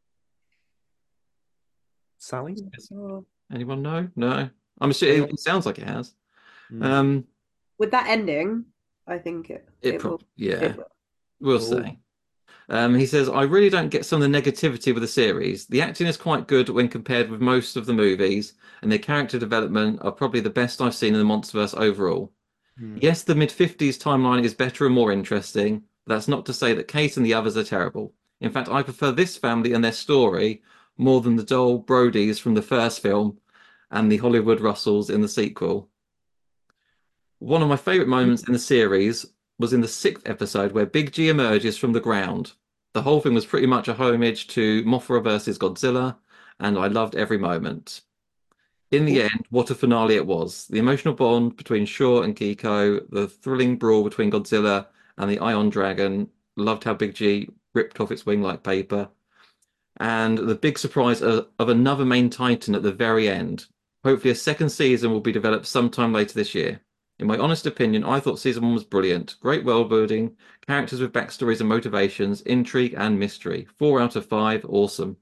Sally? Oh. Anyone know? No. I'm sure Anyone? it sounds like it has. Hmm. Um, With that ending, I think it it will. probably, yeah, It will. we'll Oh. see. He says, I really don't get some of the negativity with the series. The acting is quite good when compared with most of the movies, and their character development are probably the best I've seen in the Monsterverse overall. Hmm. Yes, the mid-50s timeline is better and more interesting. But that's not to say that Kate and the others are terrible. In fact, I prefer this family and their story more than the Dole Brodies from the first film and the Hollywood Russells in the sequel. One of my favorite moments in the series was in the sixth episode where Big G emerges from the ground. The whole thing was pretty much a homage to Mothra versus Godzilla, and I loved every moment. In the Oh. end, what a finale it was. The emotional bond between Shaw and Kiko, the thrilling brawl between Godzilla and the Ion Dragon. Loved how Big G ripped off its wing like paper. And the big surprise of another main Titan at the very end. Hopefully, a second season will be developed sometime later this year. In my honest opinion, I thought season one was brilliant. Great world building, characters with backstories and motivations, intrigue and mystery. 4 out of 5, awesome.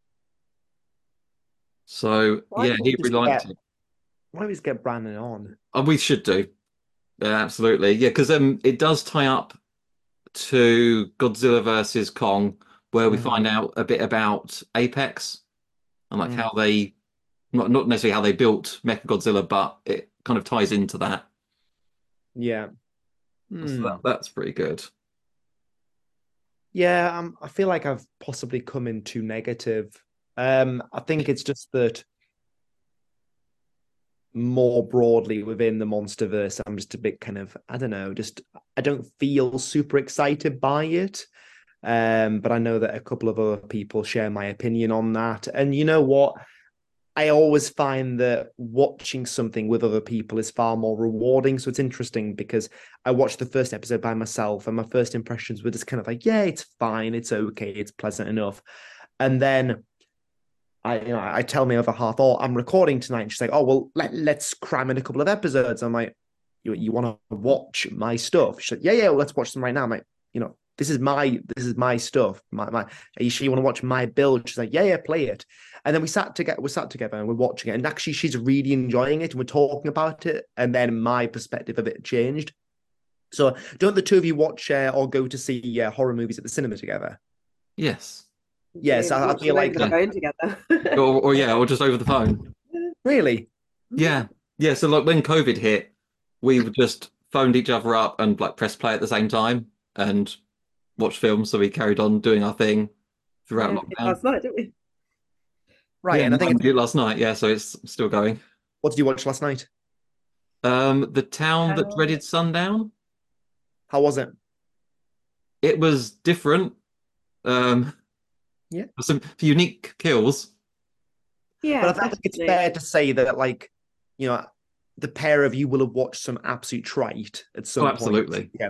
So Why yeah, don't we he just really liked get it. why don't we just get Brandon on? We should do. Yeah, absolutely. Yeah, because it does tie up to Godzilla versus Kong, where we Mhm. find out a bit about Apex and like Mm. how they not necessarily how they built Mechagodzilla, but it kind of ties into that. Yeah. So Hmm. that's pretty good. Yeah, I feel like I've possibly come in too negative. I think it's just that more broadly within the Monsterverse, I'm just a bit kind of, I don't know, just I don't feel super excited by it. But I know that a couple of other people share my opinion on that. And you know what? I always find that watching something with other people is far more rewarding. So it's interesting because I watched the first episode by myself, and my first impressions were just kind of like, yeah, it's fine, it's okay, it's pleasant enough. And then I tell my other half, oh, I'm recording tonight. And she's like, oh, well, let's cram in a couple of episodes. I'm like, you want to watch my stuff? She's like, yeah, well, let's watch them right now. I'm like, this is my stuff. My, are you sure you want to watch my build? She's like, yeah, play it. And then we sat together and we're watching it. And actually, she's really enjoying it. And we're talking about it. And then my perspective of it changed. So, don't the two of you watch or go to see horror movies at the cinema together? Yes. Yes, Do I watch feel them over like the Yeah. phone together. Or yeah, or just over the phone. really. Yeah. Yeah. So like when COVID hit, we would just phoned each other up and like press play at the same time and watch films. So we carried on doing our thing throughout Yeah, lockdown. last night, didn't we? Right. Yeah, And I think we did it last night. Yeah, so it's still going. what did you watch last night? The Town That Uh, Dreaded Sundown. How was it? It was different. Um, Yeah. some unique kills. yeah, But I think it's definitely. fair to say that, like, you know, the pair of you will have watched some absolute trite at Oh, some point absolutely. together.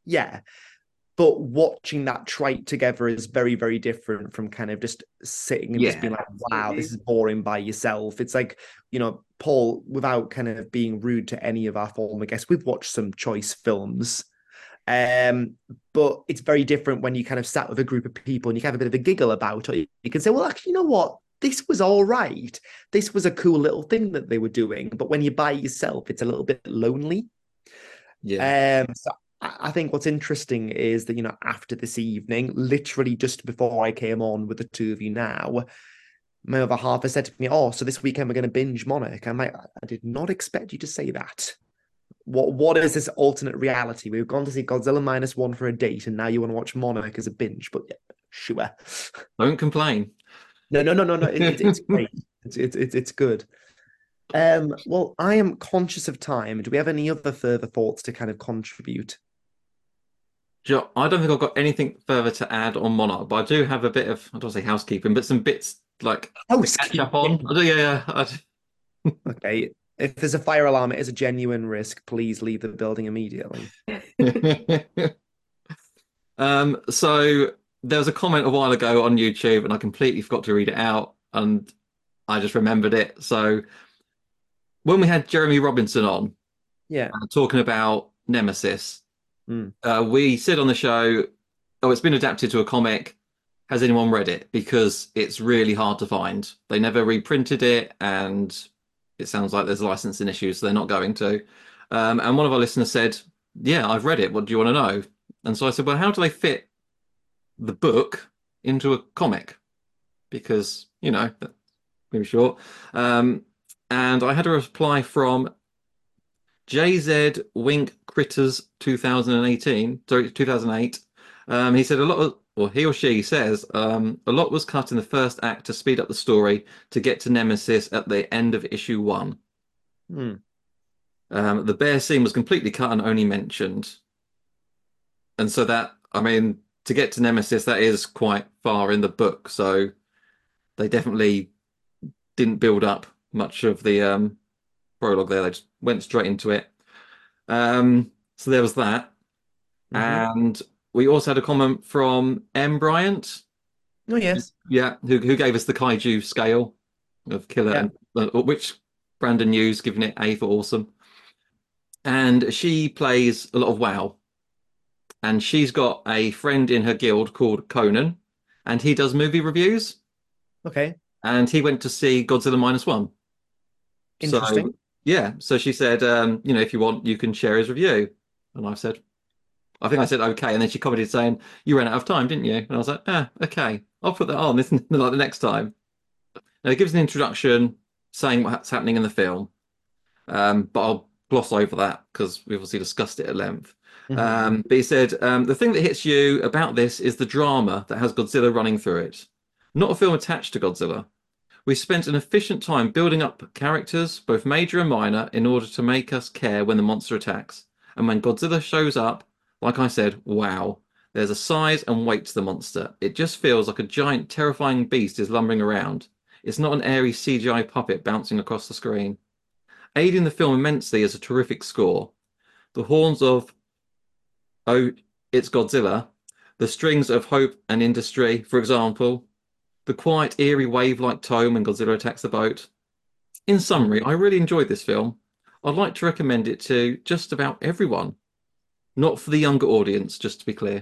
Yeah. But watching that trite together is very, very different from kind of just sitting and just being like, wow, this is boring by yourself. It's like, Paul, without kind of being rude to any of our former guests, we've watched some choice films. But it's very different when you kind of sat with a group of people and you can have a bit of a giggle about it. You can say, well, actually, you know what? This was all right. This was a cool little thing that they were doing. But when you're by yourself, it's a little bit lonely. So I think what's interesting is that, after this evening, literally just before I came on with the two of you now, my other half has said to me, oh, so this weekend we're going to binge Monarch. I'm like, I did not expect you to say that. What is this alternate reality? We've gone to see Godzilla -1 for a date, and now you want to watch Monarch as a binge, but yeah, sure. Don't complain. No. It's great. It's good. Well, I am conscious of time. Do we have any other further thoughts to kind of contribute? I don't think I've got anything further to add on Monarch, but I do have a bit of, I don't say housekeeping, but some bits like to catch up on. Yeah. Okay. If there's a fire alarm, it is a genuine risk. Please leave the building immediately. So there was a comment a while ago on YouTube, and I completely forgot to read it out, and I just remembered it. So when we had Jeremy Robinson on, talking about Nemesis, we said on the show, oh, it's been adapted to a comic. Has anyone read it? Because it's really hard to find. They never reprinted it, and it sounds like there's licensing issues, so they're not going to. And one of our listeners said, yeah, I've read it. What do you want to know? And so I said, well, how do they fit the book into a comic? Because, maybe short. And I had a reply from JZ Wink Critters 2008. He said he or she says, a lot was cut in the first act to speed up the story to get to Nemesis at the end of issue 1. The bear scene was completely cut and only mentioned. And so to get to Nemesis, that is quite far in the book. So they definitely didn't build up much of the prologue there. They just went straight into it. So there was that. And we also had a comment from M. Bryant. Oh, yes. Yeah, who gave us the kaiju scale of killer, which Brandon used, giving it A for awesome. And she plays a lot of WoW. And she's got a friend in her guild called Conan, and he does movie reviews. Okay. And he went to see Godzilla -1. Interesting. So she said, if you want, you can share his review. And I said, okay. And then she commented saying, you ran out of time, didn't you? And I was like, okay, I'll put that on this like the next time. Now it gives an introduction saying what's happening in the film. But I'll gloss over that because we obviously discussed it at length. But he said, the thing that hits you about this is the drama that has Godzilla running through it. Not a film attached to Godzilla. We spent an efficient time building up characters, both major and minor, in order to make us care when the monster attacks. And when Godzilla shows up, like I said, wow, there's a size and weight to the monster. It just feels like a giant, terrifying beast is lumbering around. It's not an airy CGI puppet bouncing across the screen. Aiding the film immensely is a terrific score. The horns of "Oh, it's Godzilla," the strings of "Hope and Industry," for example, the quiet, eerie wave-like tone when Godzilla attacks the boat. In summary, I really enjoyed this film. I'd like to recommend it to just about everyone. Not for the younger audience, just to be clear.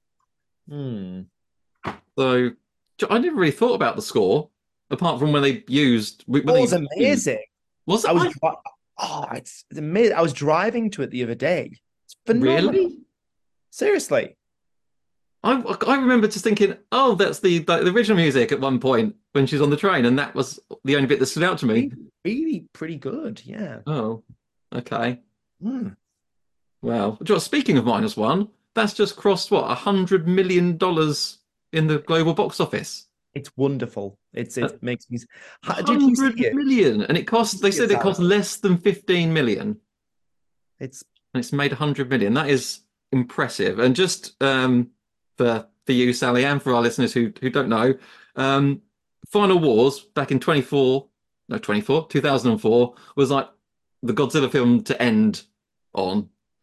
So I never really thought about the score, apart from when they used... It was amazing. Was it? It's amazing. I was driving to it the other day. It's phenomenal. Really? Seriously. I remember just thinking, oh, that's the original music at one point when she's on the train, and that was the only bit that stood out to me. Really pretty good, yeah. Oh, okay. Wow. Speaking of -1, that's just crossed what, $100 million in the global box office. It's wonderful. It makes me. Did you see it? $100 million, and it cost. They said it cost less than 15 million. It's made 100 million. That is impressive. And just for you, Sally, and for our listeners who don't know, Final Wars back in 2004 was like the Godzilla film to end on.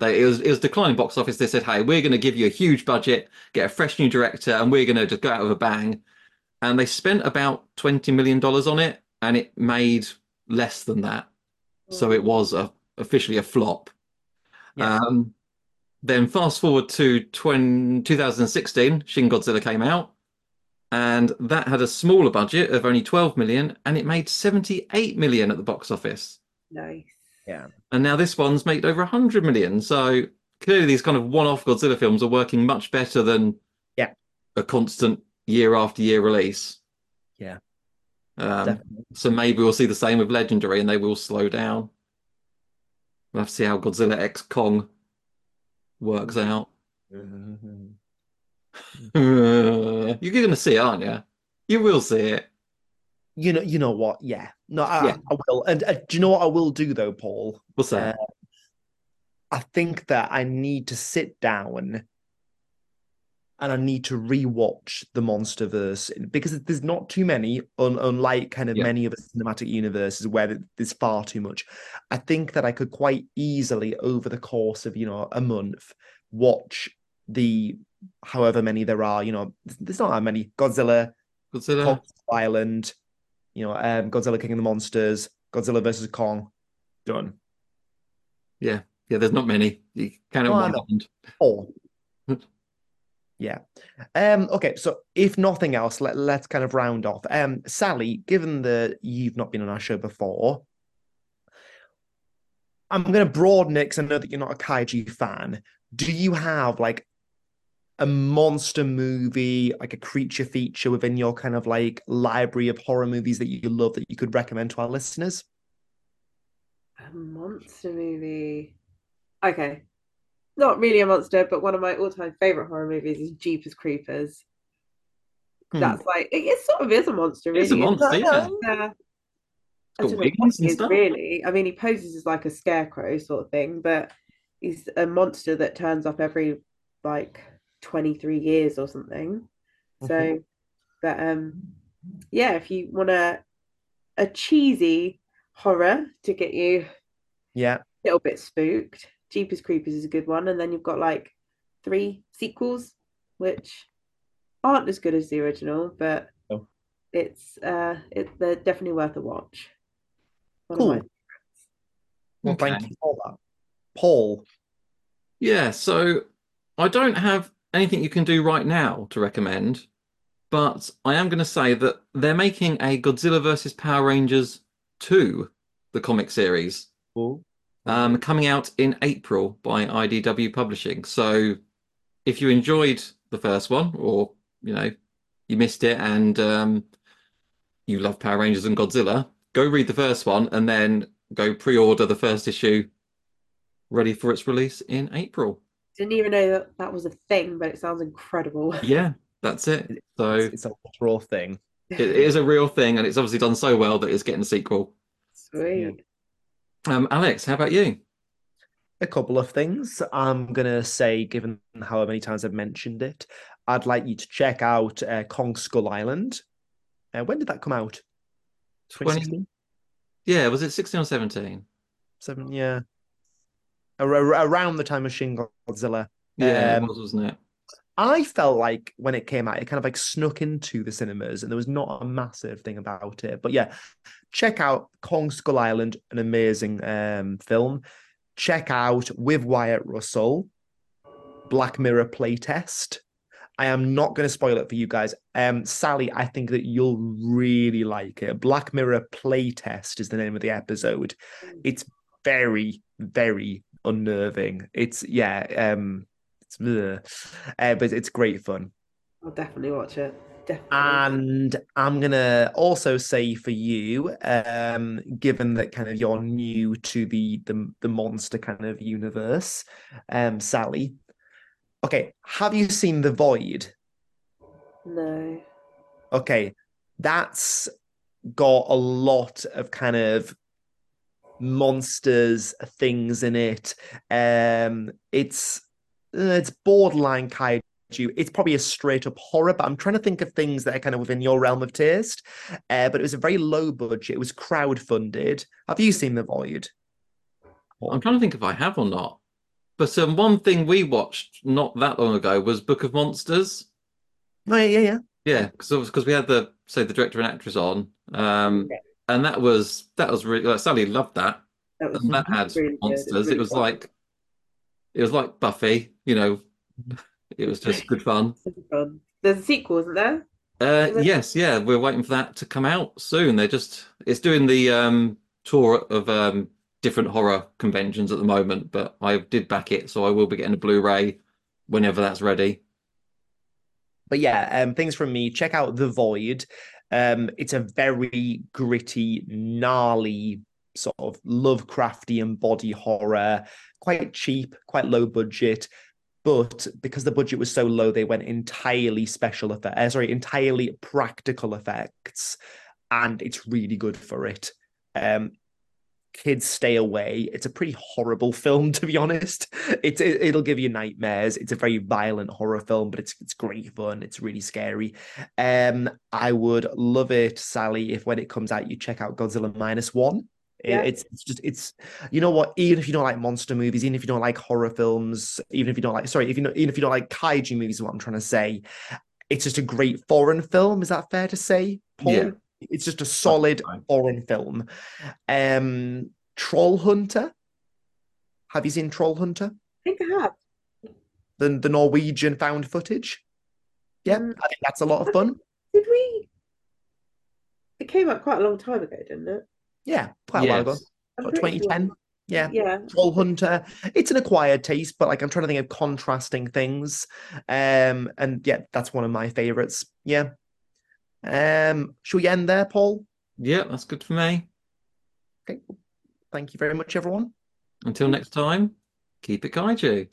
It was declining box office. They said, "Hey, we're going to give you a huge budget, get a fresh new director, and we're going to just go out with a bang." And they spent about $20 million on it, and it made less than that. So it was officially a flop. Yeah. Then fast forward to 2016, Shin Godzilla came out, and that had a smaller budget of only 12 million, and it made 78 million at the box office. Nice. Yeah. And now this one's made over 100 million. So clearly, these kind of one-off Godzilla films are working much better than a constant year after year release. Yeah. So maybe we'll see the same with Legendary, and they will slow down. We'll have to see how Godzilla X Kong works out. Mm-hmm. You're going to see it, aren't you? You will see it. You know what? Yeah. No, I will. And do you know what I will do though, Paul? What's that? I think that I need to sit down and I need to rewatch the MonsterVerse because there's not too many, unlike kind of many of the cinematic universes where there's far too much. I think that I could quite easily, over the course of, a month, watch the however many there are. There's not that many. Godzilla, Kong Island, Godzilla King of the Monsters, Godzilla versus Kong, done. Yeah, there's not many. You kind of want four. Yeah. Okay, so if nothing else, let's kind of round off. Sally, given that you've not been on our show before, I'm going to broaden it because I know that you're not a kaiju fan. Do you have like a monster movie, like a creature feature within your kind of like library of horror movies that you love that you could recommend to our listeners? A monster movie. Okay. Not really a monster, but one of my all-time favorite horror movies is Jeepers Creepers. That's like it sort of is a monster, really. It's a monster, yeah. I don't know what he is really. I mean, he poses as like a scarecrow sort of thing, but he's a monster that turns up every like 23 years or something. So, but yeah, if you want a cheesy horror to get you a little bit spooked, Jeepers Creepers is a good one. And then you've got like 3 sequels, which aren't as good as the original, but they're definitely worth a watch. Cool. Well, thank you for that. Paul. Yeah, so I don't have anything you can do right now to recommend, but I am going to say that they're making a Godzilla versus Power Rangers 2, the comic series. Cool. Coming out in April by IDW Publishing. So if you enjoyed the first one, or you missed it and you love Power Rangers and Godzilla, go read the first one and then go pre-order the first issue, ready for its release in April. Didn't even know that was a thing, but it sounds incredible. Yeah, that's it. So it's a real thing. It is a real thing, and it's obviously done so well that it's getting a sequel. Sweet. Alex, how about you? A couple of things. I'm gonna say, given how many times I've mentioned it, I'd like you to check out Kong Skull Island. When did that come out? 2016? Yeah, was it 16 or 17? 7, yeah. Around the time of Shin Godzilla. Yeah, it was, wasn't it? I felt like when it came out, it kind of like snuck into the cinemas and there was not a massive thing about it. But yeah, check out Kong Skull Island, an amazing film. Check out, with Wyatt Russell, Black Mirror playtest. I am not going to spoil it for you guys. Sally, I think that you'll really like it. Black Mirror playtest is the name of the episode. It's very, very unnerving. But it's great fun. I'll definitely watch it. Definitely. And I'm gonna also say for you, given that kind of you're new to the monster kind of universe, Sally. Okay, have you seen The Void? No. Okay, that's got a lot of kind of monsters, things in it. It's borderline kaiju. It's probably a straight up horror, but I'm trying to think of things that are kind of within your realm of taste. But it was a very low budget. It was crowdfunded. Have you seen The Void? I'm trying to think if I have or not. But one thing we watched not that long ago was Book of Monsters. Oh yeah, yeah, Yeah, because we had the director and actress on, Yeah, and that was really like, Sally loved that, that was and that had really good. It was monsters. It really was fun. like Buffy, it was just good fun. Super fun. There's a sequel, isn't there? Is it? Yes, yeah, we're waiting for that to come out soon. It's doing the tour of different horror conventions at the moment, but I did back it, so I will be getting a Blu-ray whenever that's ready. But yeah, things from me. Check out The Void. It's a very gritty, gnarly sort of Lovecraftian body horror, quite cheap, quite low budget. But because the budget was so low, they went entirely special effects, sorry, entirely practical effects, and it's really good for it. Um, Kids stay away. It's a pretty horrible film, to be honest. It'll give you nightmares. It's a very violent horror film, but it's great fun. It's really scary. I would love it, Sally, if when it comes out you check out Godzilla minus one. Yeah. It's you know what, even if you don't like monster movies, even if you don't like horror films, even if you don't like, sorry, if you know, even if you don't like kaiju movies, is what I'm trying to say, it's just a great foreign film. Is that fair to say, Yeah, Paul? It's just a solid foreign film. Troll Hunter. Have you seen Troll Hunter? I think I have. The Norwegian found footage? Yeah, Mm, I think that's a lot of fun. did we? It came out quite a long time ago, didn't it? Yeah, quite a while ago. yes, I'm What, pretty sure. 2010? Yeah. Yeah. Troll Hunter. It's an acquired taste, but like I'm trying to think of contrasting things. And yeah, that's one of my favorites. Yeah. Should we end there, Paul? yeah, that's good for me. Okay. Thank you very much, everyone. Until next time, keep it kaiju.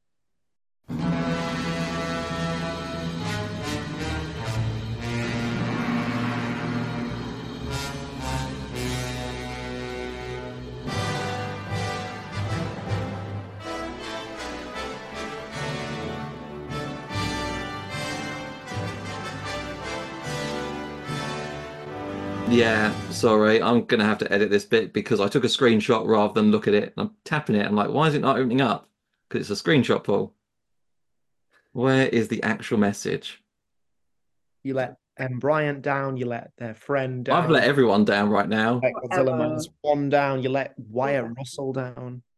Yeah, sorry, I'm gonna have to edit this bit because I took a screenshot rather than look at it. I'm tapping it. I'm like, why is it not opening up? Because it's a screenshot, Paul. Where is the actual message? You let Bryant down, you let their friend I've let down, everyone down right now. let Godzilla Whatever. minus one down, you let Wyatt Russell down.